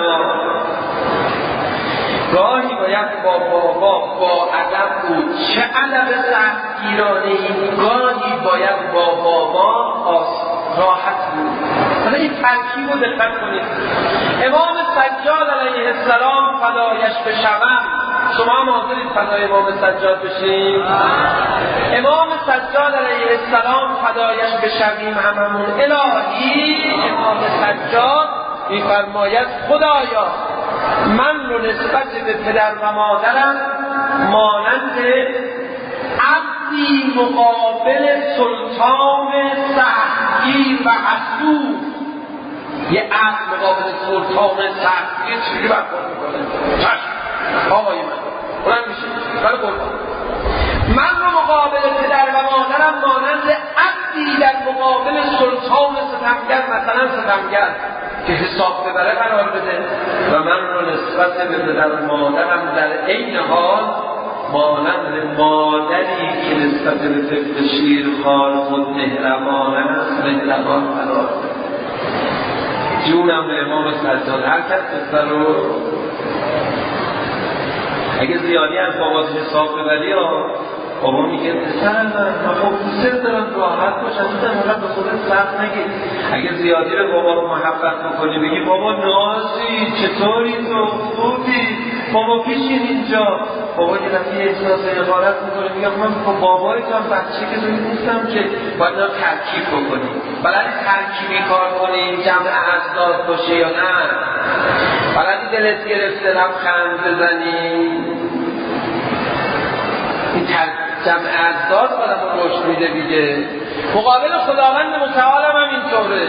گاهی باید با بابا با ادب بود. چه ادب سختگیرانه‌ای. گاهی باید با بابا راحت بود. حالا این ترکیب رو دقت کنید. امام سجاد علیه السلام فدایش بشوم. شما هم حاضرید فدای امام سجاد بشیم؟ امام سجاد علیه السلام فدایش بشویم هممون. الهی امام سجاد میفرماید خدایا من رو نسبت به پدر و مادرم مانند عبدی مقابل سلطان سختگیر و حسود. یه عبد مقابل سلطان سختگیر چجوری برخورد میکنه؟ چشم آقای من بلند میشه برای قربان. من رو مقابل پدر و مادرم مانند عبدی در مقابل سلطان ستمگر، مثلا ستمگر که حساب ببره قرار بده، و من رو نسبت به پدر و مادرم در عین حال مانند مادری که نسبت به طفل شیرخوار خود مهربان است مهربان قرار بده. جونم به امام سجاد. هر کس پسر رو اگه زیادی از بابات حساب ببری یا بابا میگه پسر من خب دوست دارم راحت باشم، تو دارم به خودت سخت نگیر. اگه زیادی به بابا محبت بکنی بگی بابا نازی چطوری تو خوبی بابا پیشین اینجا، بابا یه دفعه احساس حقارت میکنه میگه من با بابای تو هم بچه که دوی نیستم که باید اینا ترکیب بکنی. بلدی ترکیبی کار کنی جمع اعضاد باشه یا نه؟ بلدی دلت گرفته لبخند بزنی؟ این جمع اعضاد آدم رو رشد میده دیگه. مقابل خداوند متعال هم اینطوره.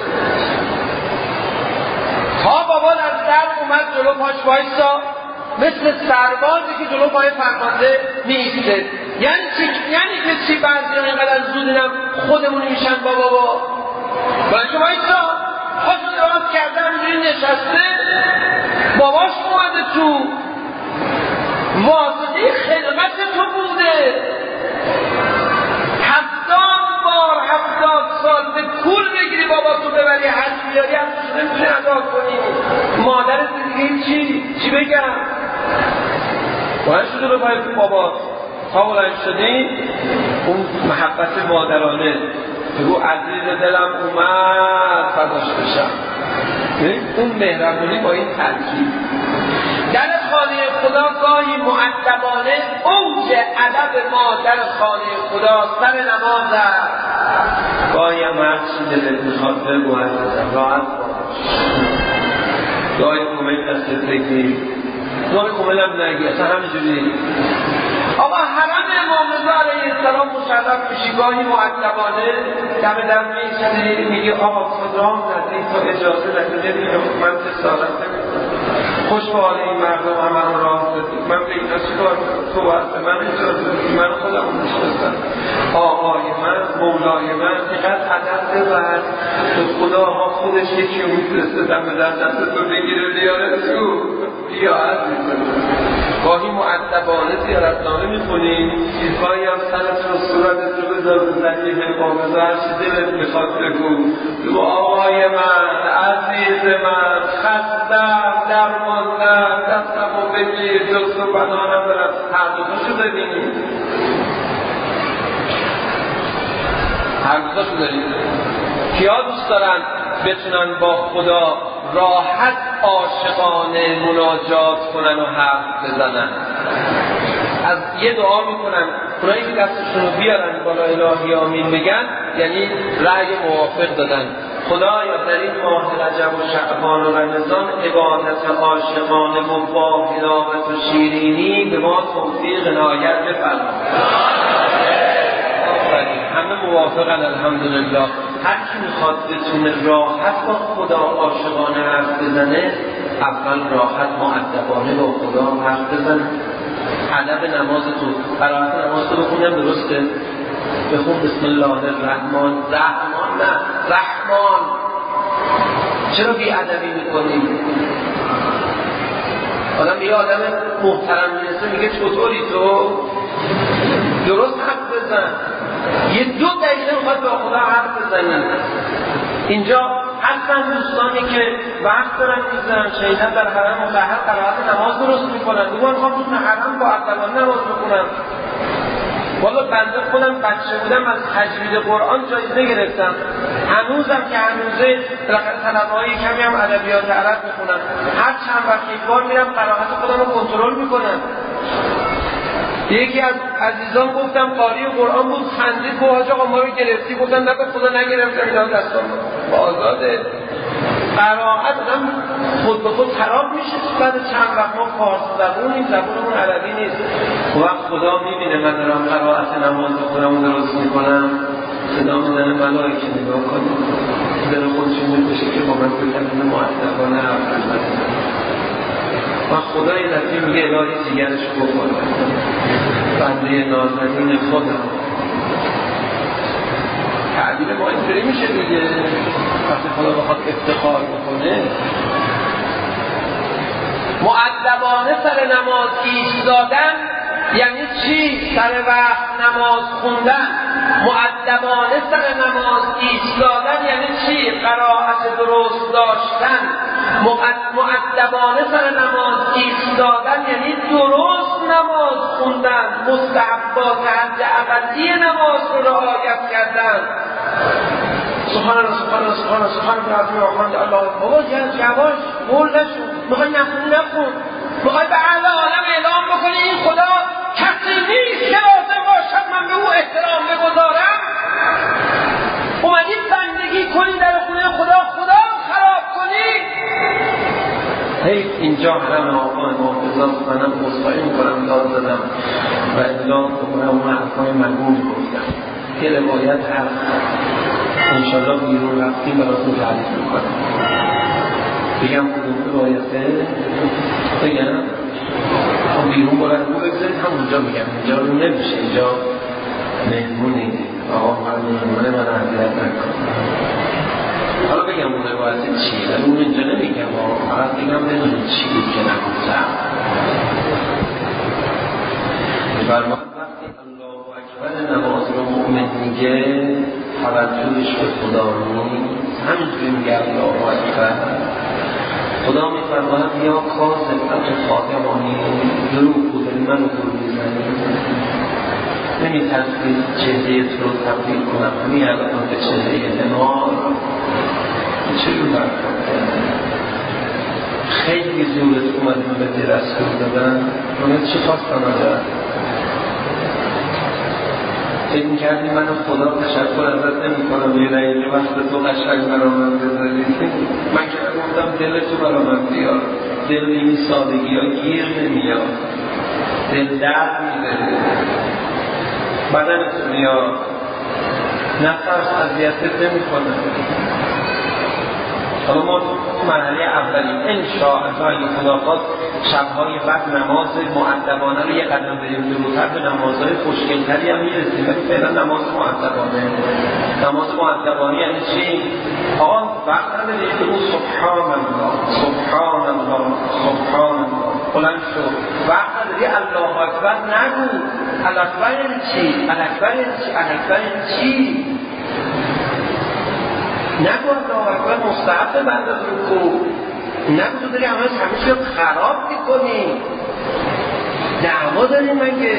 تا بابا از در اومد جلو پاش وایسا، مثل سربازی که جلو پای فرمانده میسته. یعنی چی؟ یعنی که چی؟ بعضی ها اینقدر زود اینم خودمون میشن با بابا باید وایسا پاش دراز کرده همینجوری نشسته، باباش اومده تو واسطه خدمت تو بوده. هفتاد بار هفتاد سال به پول بگیری بابا تو ببری حج بیاری هم تو نمیتونی ادا کنی. مادرت دیگه چی؟ چی بگم؟ باید شده رو باید بابا تا بلند شدی اون محبت مادرانه بگو عزیز دلم اومد فداش بشم. اون مهربونی با این ترکیب در خانه خدا گاهی مؤدبانه اوج ادب ما در خانه خدا سر نماز است. گاهی هم هر چی دلت میخواد بگو عزیزم راحت باش. گاهی کمک دستت بگی، گاهی کمک هم نگی، اصلا همینجوری. آقا حرم امام رضا علیه السلام مشرف میشی گاهی مؤدبانه دم دم میشنی میگه آقا خدام ندید تا اجازه ندید من تسارت نمیکنم. خوش به حال این مردم همه رو راه دادید، من به اینا چی کار تو باید به من اجازه دادید، من خودم میشناسم آقای من مولای من چقدر ادب ببر تو خدا ها خودش یکی رو میفرسته دم در دست تو بگیره بیاره تو بیا عزیزم. گاهی مؤدبانه زیارتنامه میخونیم، گاهی هم سرت رو صورتت رو بذار بزنی حفاظه هر چی دلت میخواد بگو بگو آقای من عزیز من خستم درماندم دستم رو بگیر جز و پناهنم برم. هر دوتاشو ببینیم، هر دوتاشو داریم. کیا دوست دارن بتونن با خدا راحت عاشقانه مناجات کنن و حرف بزنن. از یه دعا میکنن، اونایی که دستشون رو بیارن بالا الهی آمین بگن، یعنی رأی موافق دادن. خدایا در این ماه رجب و شعبان و رمضان عبادت عاشقانه و با حلاوت و شیرینی به ما توفیق عنایت بفرما. همه موافقن الحمدلله. هر کی میخواد بتونه راحت با خدا عاشقانه حرف بزنه، اول راحت مؤدبانه با خدا حرف بزنه. ادب نماز تو، قرائت نماز تو بخونم درسته؟ بخون بسم الله الرحمن. رحمان نه، رحمان. چرا بی ادبی میکنی؟ آدم یه آدم محترم میرسه میگه چطوری تو؟ درست حرف بزن. یه دو دقیقه میخواد با خدا حرف بزنی. اینجا حتما دوستانی که وقت دارن میزنن شیطان در حرم مطهر قرائت نماز درست میکنن، دوباره میخوام تو حرم با ادبانه نماز بخونن. والا بنده خودم بچه بودم از تجوید قرآن جایزه گرفتم، هنوزم که هنوزه طلبه‌های کمی هم ادبیات عرب میخونم، هر چند وقت یک بار میرم قرائت خودم رو کنترل میکنم. یکی از عزیزان گفتم قاری قرآن بود، خندید گفت حاج آقا ما رو گرفتی. گفتم نه به خدا نگرفتم، اینا دستام آزاده. قرائت آدم خود به خود خراب میشه. بعد چند وقت ما فارس زبونیم، زبونمون عربی نیست. وقت خدا میبینه من دارم قرائت نماز خودم درست میکنم، صدا میزنه ملائکه نگاه کنید، دل خودشون میکشه که با من بکنه مؤدبانه حرف بزنه. و خدا یه دفعه میگه الهی جیگرش بخور، بنده نازنین خودم. تعبیر ما اینطوری میشه دیگه. وقتی خدا بخواد افتخار بکنه، مؤدبانه سر نماز ایستادن یعنی چی؟ سر وقت نماز خوندن. مؤدبانه سر نماز ایستادن یعنی چی؟ قرائت درست داشتن. مؤدبانه سر نماز ایستادن یعنی درست نماز خوندن، مستحبات حد اقلی نماز رو رعایت کردن. سبحان الله سبحان الله سبحان الله سبحان الله العظیم و بحمده الله. بابا یواش مول نشو، میخوای نخونی نخون، میخوای به اهل عالم اعلام بکنی این خدا کسی نیست که لازم باشد من به او احترام بگذارم. اومدی بندگی کنی در خونه خدا، خدا خراب کنی. حیف اینجا حرم آقای محافظات منم عذرخواهی میکنم داد زدم و اعلام کنم اون حرفای مگون گفتم. یه روایت هست انشالله بیرون رفتیم براتون تعریف میکنم. بگم کدوم روایته؟ بگم هم بیرون بلند رو بگذارید همونجا میگم. اینجا رو نمیشه، اینجا مهمونی آقا من مهمونه من اذیت نکنم. حالا بگم اون روایت چیه؟ ولی اون اینجا نمیگم، فقط بگم بدونید چی بود که نگفتم. فرمان وقتی الله اکبر نماز رو مؤمن میگه توجهش به خدا نیست، همینجوری میگه الله اکبر. خدا میفرماید یا کاظم انت خاتمانی دروغ بوده من رو دور میزنی، نمیترسید چهره تو رو تبدیل کنم همین الان به چهره نمار. چه رو برکن خیلی زورت اومدیم به دی رسول دادن. من چی خواستم ازت؟ فکر میکردی من خدا تشکر ازت نمی کنم یه رأیه وقت تو قشنگ برا من بذاری. من که گفتم دل تو برا من بیار. دل این سادگی ها گیر نمیاد، دل درد میده، بدن تو میاد، نفس اذیتت نمی کنه. حالا ما مرحله اولیم انشاءالله اگه خدا خواست شبهای بعد نماز مؤدبانه رو یه قدم بریم جلوتر به نمازهای خوشگلتری هم میرسیم. ولی فعلا نماز مؤدبانه. نماز مؤدبانه یعنی چی؟ آقا وقت نداری بگو سبحان الله سبحان الله سبحان الله بلند شو. وقت نداری الله اکبر نگو. الاکبر یعنی چی؟ الاکبر یعنی چی؟ الاکبر یعنی چی؟ نگو الله اکبر مستحب بعد از رکوع. نگو تو داری همه همه چی رو خراب میکنی. دعوا داری مگه؟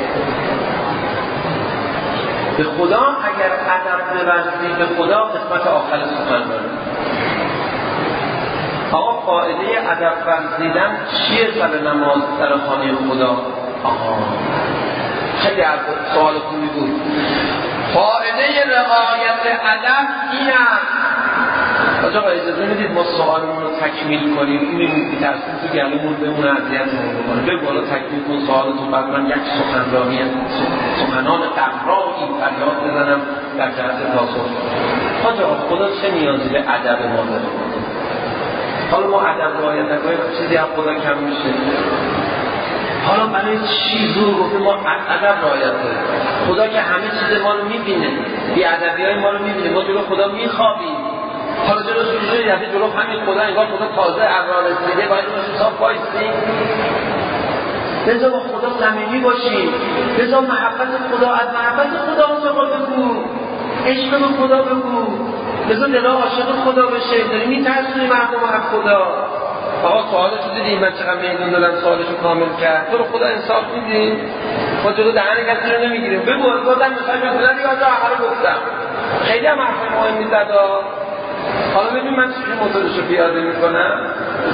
به خدا اگر ادب بورزی به خدا قسمت آخر سخن داره. آقا فایده ادب ورزیدن چیه سر نماز در خانه خدا؟ آقا خیلی سوال خوبی بود. فایده رعایت ادب اینه. آقا اجازه میدید ما سوالمون رو تکمیل کنیم. این ترسیم تو گلومون بمونه اذیتمون بکنه. بگو حالا تکمیل کن سوالتون، بعد من یک سخنرانی سخنان قرایی فریاد بزنم در جهت پاسخ. آقا خدا چه نیازی به ادب ما داره؟ حالا ما ادب رعایت نکنیم چیزی از خدا کم میشه؟ حالا برای چی زور گفته ما ادب رعایت کنیم؟ خدا که همه چیز ما رو میبینه، بی ادبیای ما رو میبینه، ما جلو خدا میخوابیم. حالا جلو سوژه یعنی جلو همین خدا انگار خدا تازه ابرار رسیده باید اون حساب وایسیم. لذا با خدا صمیمی باشیم. لذا محبت خدا، از محبت خدا شما بگو، عشق به خدا بگو. لذا دلا عاشق خدا بشه. داری میترسونی مردم از خدا. آقا سوالشو دیدی من چقدر میدون دادم سوالشو کامل کرد. تو رو خدا انصاف میدی؟ ما جلو دهن کسی رو نمیگیریم. بگو بازم مثلا بگو دیگه آجا همه رو گفتم. خیلی هم حرف مهمی زد. حالا ببین من چجوری موتورشو پیاده میکنم.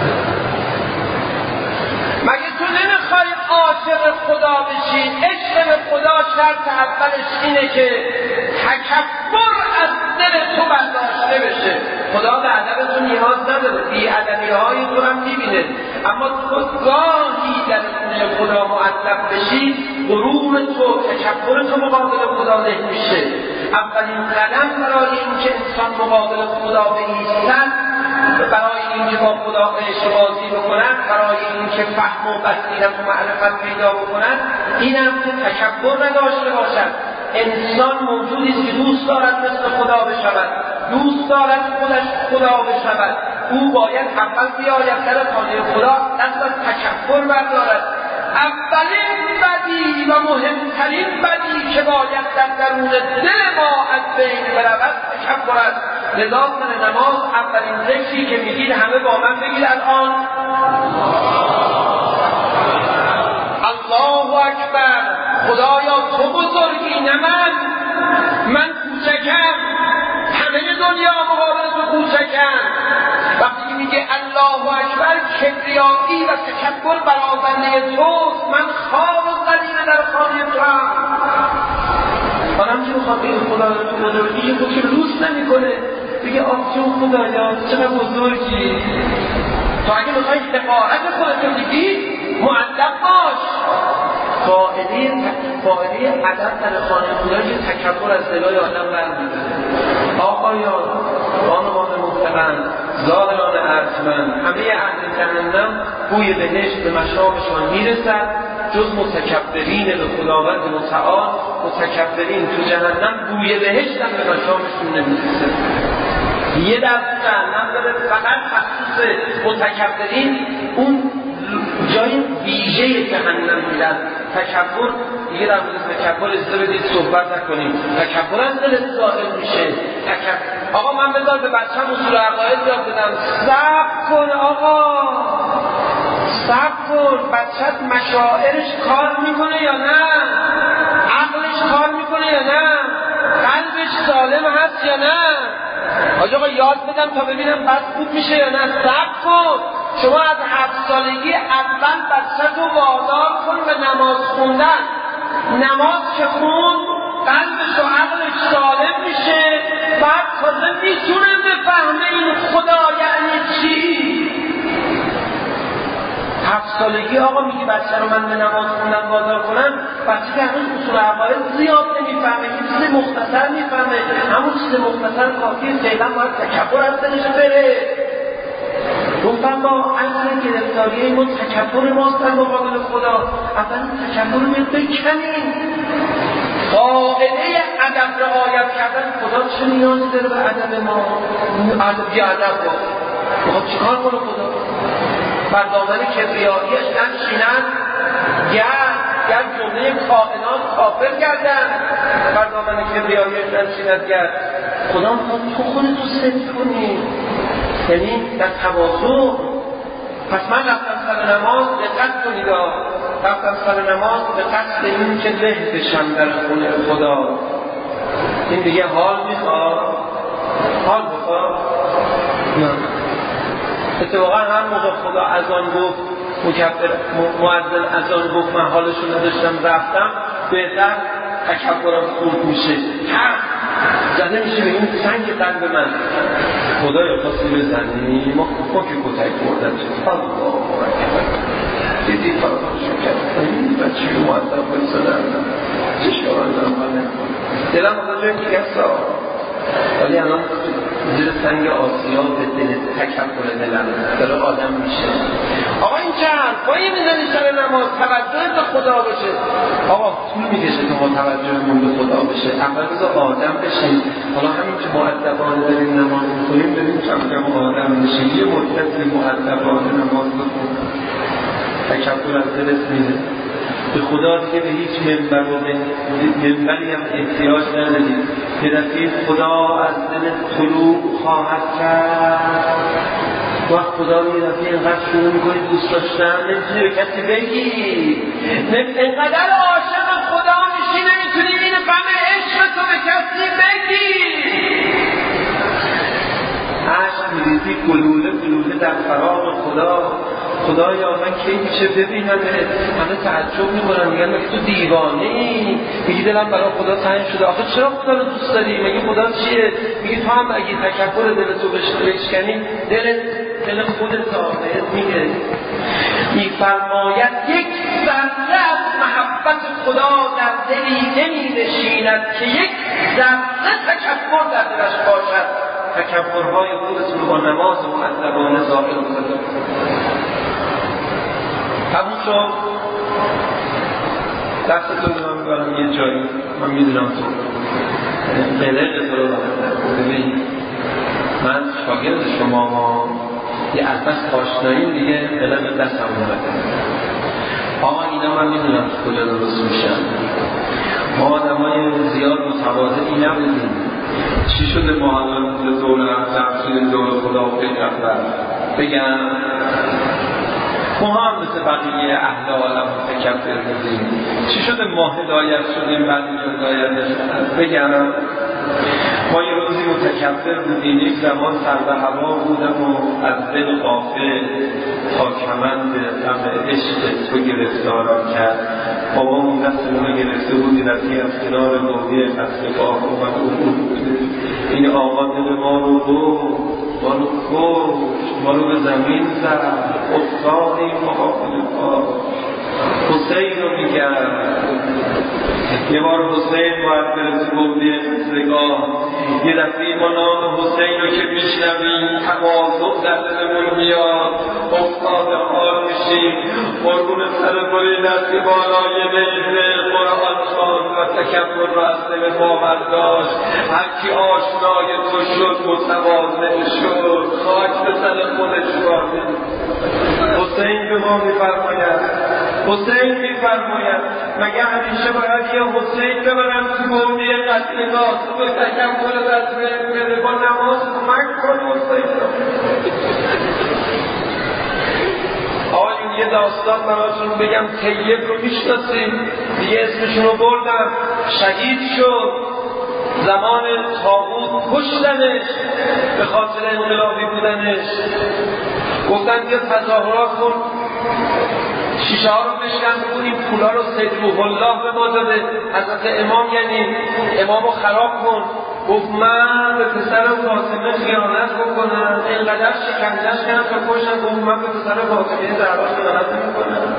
مگه تو نمیخوای عاشق خدا بشی؟ عشق به خدا شرط اولش اینه که تکبر از دل تو برداشته بشه. خدا به ادب تو نیاز نداره، بی ادبی های تو هم میبینه، اما تو گاهی در گوش خدا معطف بشی غرور تو، تکبر تو مقابل خدا له میشه. اولین قدم برای اینکه انسان مقابل خدا بایستد، برای اینکه با خدا عشق بازی بکنن، برای اینکه فهم و بصیرت و معرفت پیدا بکنن، اینم که تکبر نداشته باشد. انسان موجودی است که دوست دارد مثل خدا بشود، دوست دارد خودش خدا بشود. او باید اول بیاید در خانه خدا، دست از تکبر بردارد. اولین بدی و مهمترین بدی که باید در درون دل ما از بین برود تکبر است. لذا سر نماز اولین ذکری که میگید همه با من بگید الان الله اکبر. خدایا تو بزرگی نه من، من کوچکم، همه دنیا مقابل تو کوچکم. وقتی میگه الله اکبر کبریایی و تکبر برآورده توست، من خواب و ذلیل در خانه تو هم. آدم که بخواد این خدا رو تو بزرگی خود که دوست نمی کنه، بگه آخ چون خدایا چقدر بزرگی. تو اگه بخوای حقارت خودتو بگی مؤدب باش. فائده فائده ادب در خانه خدا که تکبر از دلای آدم برمی‌داره. آقایان، بانوان محترم، زائران ارجمند، همه اهل جهنم بوی بهشت به مشامشان میرسد، جز متکبرین به خداوند متعال. متکبرین تو جهنم بوی بهشت هم به مشامشون نمیرسه. یه درس جهنم داره فقط مخصوص متکبرین، اون جای ویژه جهنم میرن. تکبر دیگه در مورد تکبر اجازه بدید صحبت نکنیم. تکبر از دل ظاهر میشه. تکبر آقا من بذار به بچه‌م اصول عقاید یاد بدم. صبر کن آقا، صبر کن. بچه‌ت مشاعرش کار میکنه یا نه؟ عقلش کار میکنه یا نه؟ قلبش سالم هست یا نه؟ آقا یاد بدم تا ببینم بعد خوب میشه یا نه. صبر کن. شما از هفت سالگی اول بچه رو وادار کن به نماز خوندن. نماز که خون قلبش و عقلش سالم میشه، بعد تازه میتونه بفهمه این خدا یعنی چی. هفت سالگی آقا میگی بچه رو من به نماز خوندن وادار کنم، بچه که هنوز اصول عقاید زیاد نمیفهمه، یه چیز مختصر میفهمه. همون چیز مختصر کافیه، فعلا باید تکبر از دلش بره. گفتم با اصل گرفتاری ما تکبر ماست در مقابل خدا. اول تکبر رو بکنیم. قاعده ادب رعایت کردن. خدا چه نیازی داره به ادب ما؟ ادب بی ادب باش. خدا چیکار کنه خدا؟ بر دامن کبریاییش ننشینن، گرد گرد جمله کائنات کافر گردن. بر دامن کبریاییش ننشیند گرد. خدا میخواد تو خودتو ست کنی، یعنی در تواضع. پس من رفتم سر نماز دقت کنید، رفتم سر نماز به قصد این که له بشم در خونه خدا. این دیگه حال میخواد، حال میخواد نه. اتفاقا هر موقع خدا از آن گفت مکبر مؤذن از آن گفت من حالشون نداشتم رفتم بهتر تکبرم خورد میشه هم زده میشه به این سنگ قلب من خدایا خواستی بزنی ما ما که کتک بردن الله دیدی فراموشو کرد این بچه رو مؤذن بایستادن چشکاران دارم من دلم آقا جایی دیگه سا ولی الان زیر سنگ آسیا به دل تکبر دلم داره آدم میشه. آقا این چه حرفایی میزنی سر نماز توجه به خدا باشه. آقا طول میکشه که ما توجهمون به خدا بشه. اول بذار آدم بشیم. حالا همین که مؤدبانه داریم نماز میخونیم ببین کم کم آدم میشیم. یه مدتی مؤدبانه نماز بخون تکبر از دلت میده. به خدا دیگه به هیچ منبر و منبری هم احتیاج ندارید. به دفعه خدا از دل طلوع خواهد کرد. وقت خدا یه دفعه اینقدر شروع میکنی دوست داشتن نمیتونی به کسی بگی. اینقدر عاشق خدا میشی نمیتونی این غم عشق تو به کسی بگی. عشق میریزی گلوله گلوله در فراق خدا. خدایا من کی میشه ببینم همه تعجب میکنن میگن مگه تو دیوانه ای؟ میگی دلم برای خدا تنگ شده. آخه چرا خدا رو دوست داری؟ مگه خدا چیه؟ میگی تو هم اگه تکبر دل تو بشکنی دل دل خودت آخه میگه میفرماید یک ذره از محبت خدا در دلی نمی نشیند که یک ذره تکبر در دلش باشد. تکبرهای خودتون با نماز مؤدبانه ظاهر کنید. تموم شد. دستتون رو من میبرم یه جایی. من میدونم تو قلق تو رو ببین من شاگرد شما ما یه از بس آشناییم دیگه قلق دست هم نبرم. آقا اینا من میدونم تو کجا درست میشن. ما آدم های زیاد متواضعی نبودیم. چی شده ما الان دول هم جمشید دول خدا و پیغمبر بگم ما هم مثل بقیه اهل عالم متکبر بودیم. چی شده ما هدایت شدیم بعد هدایت نشدن بگم ما یه روزی متکبر بودیم. یک زمان سر به هوا بودم و از دل غافل تا کمند غم عشق تو گرفتارم کرد. بابامون دستمون رو گرفته بود رفتی از کنار گودی قصرگاه اومد او این آقا دل ما رو بود ما رو کشت ما رو به زمین زد افتادیم محافظ پا حسین رو میگرد. یه بار حسین باید بره تو گودی قصرگاه. یه دفعه ما نام حسین رو که میشنویم تواضع در دلمون میاد افتاد حال میشیم. قربون سر بری نسل بالای نیزه قرآن خواند و تکبر را از دل ما برداشت. هرکی آشنای تو شد متواضع شد خاک به سر خودش وارد. حسین به ما میفرماید حسین میفرماید مگه همیشه باید یه حسین ببرم تو گودی قتلگاه تو به تکبر دست بده با نماز کمک کن حسین. آقایون یه داستان براتون بگم. طیب رو میشناسیم دیگه اسمشون رو بردم. شهید شد زمان طاغوت کشتنش به خاطر انقلابی بودنش. گفتن بیا تظاهرات کن شیشه ها رو بشکن بگو این پولا رو سید روح الله به ما داده. حضرت امام یعنی امام رو خراب کن. گفت من به پسر فاطمه خیانت بکنم اینقدر شکنجهش کردم تا کشتم. گفت من به پسر فاطمه زهرا خیانت نمی‌کنم.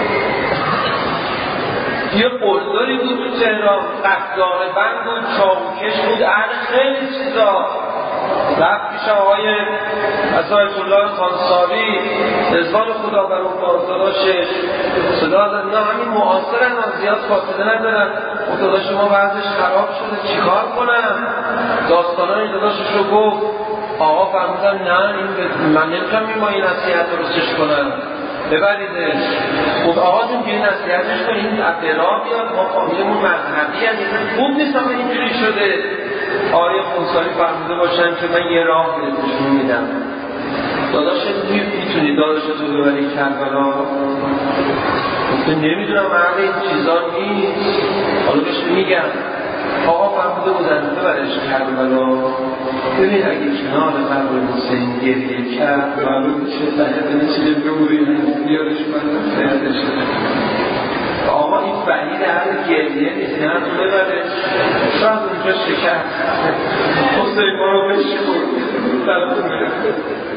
یه قلدری بود تو تهران قطار بند بود چاوکش بود اهل خیلی چیزا. رفت پیش آقای عطایت الله خانساری رضوان خدا بر اون بازداشتش صدا داد نه همین معاصرن هم زیاد فاصله ندارن. اون دادا شما وضعش خراب شده چیکار کنم؟ داستانای داداشش رو گفت. آقا فرمودن نه این من نمیتونم این ما این نصیحت رو چش کنم ببریدش. خب آقا جون بیه نصیحتش کنیم این اطلاع بیاد ما فامیلمون مذهبی هم خوب نیست هم اینجوری شده. آقای خونساری فرموده باشن که من یه راه بهتشون میدم. داداشت میتونی داداشت رو ببری کربلا؟ گفته نمیدونم مرد این چیزا نیست. حالا بهش میگم آقا فرموده بودن ببرش کربلا، ببین اگه کنار قبر حسین گریه کرد معلوم میشه تقریبا چیه نوری هست بیارش من خیردش. آقا این بعید هر گریه نیست، نه تو ببرش، شاید اونجا شکست حسین ما رو بشکر طرف میره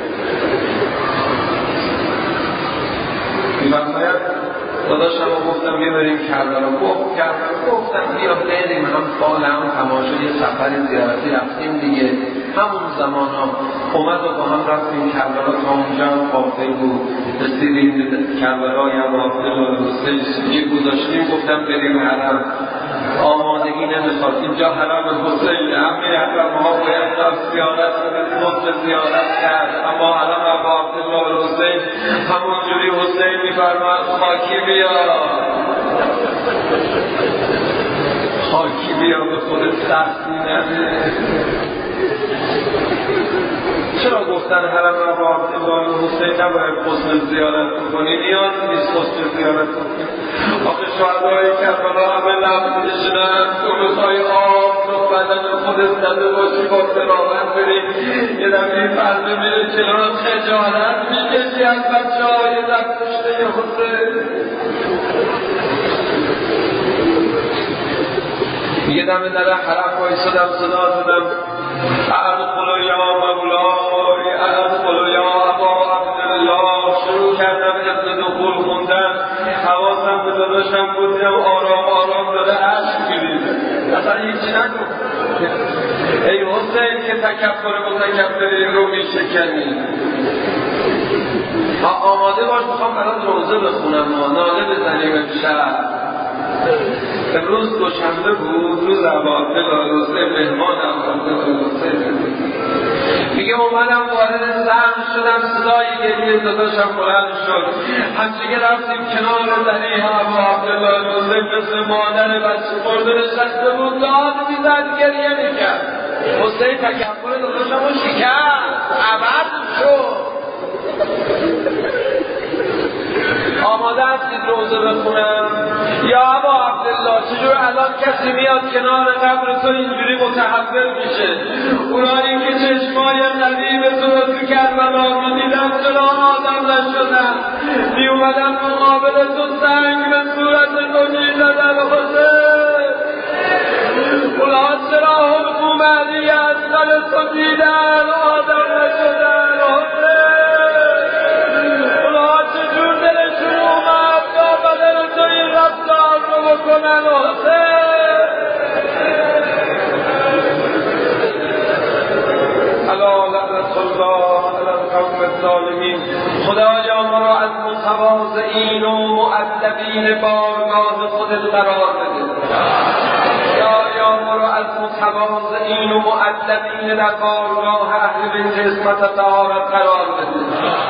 میفرماید داداشم رو گفتم بیا بریم کربلا، گفت کربلا، گفتم بیا بریم، هم فال هم تماشا یه سفر زیارتی رفتیم دیگه. همون زمان ها اومد و با هم رفتیم کربلا، تا اونجا هم قافله بود، رسیدیم کربلا یا قافله یه گذاشتیم، گفتم بریم حرم، آمادگی نمیخواد، اینجا حرم حسین، همه حرم ها باید رفت زیارت مطلب زیارت کرد، اما حرم ابا عبدالله حسین همونجوری حسین میفرماد خاکی بیا، خاکی بیا به خودت سختی نده. چرا گفتن حرم ابا عبدالله حسین نباید غسل زیارت کنی؟ نیاز نیست غسل زیارت کنی. آخه شهدای کربلا همه لب میشنن، تو بخوای آب تو بدن خودت زده باشی با فراغت بریم، یه دفعه فرده میره کنار خجالت میکشی از بچه های زن کشته حسین. یه دمه در حرم بایستادم صدا زدم ادخلوا یا مولای، ادخلوا یا ابا عبدالله، شروع کردم ابن دخول خوندم، حواسم به داداشم بودم آرام آرام داره عشق میریزه، اصلا هیچی نگفت. ای حسین که تکبر متکبرین رو میشکنی، آماده باش میخوام برات روزه بخونم، ناله بزنیم امشب. امروز دوشنبه بود، روز ابا عبدالله حسین، مهمان ابا عبدالله حسین. میگه اومدم وارد زن شدم، صدای گریه داداشم بلند شد، همچه که رفتیم کنار زنی ابا عبدالله حسین مثل مادر بچه خورده نشسته بود، داد میزد گریه میکرد. حسین تکبر داداشم رو شکست، عبد شد. آماده هستید روزه بخونم؟ یا ابا عبدالله چجور الان کسی میاد کنار قبر تو اینجوری متحول میشه؟ اونایی که چشمای قدیم تو رو تو کربلا میدیدن چرا آدم نشدن؟ می اومدن مقابل تو سنگ به صورت تو میزدن حسین. اونا چرا حکوم علی اصغر تو دیدن آدم نشدن حسین؟ بکنن حسین. الا لعنت الله علی القوم الظالمین. خدایا ما را از متواضعین و مؤدبین بارگاه خودت قرار بده. خدایا ما را از متواضعین و مؤدبین در بارگاه اهل بیت عصمت طهارت قرار بده.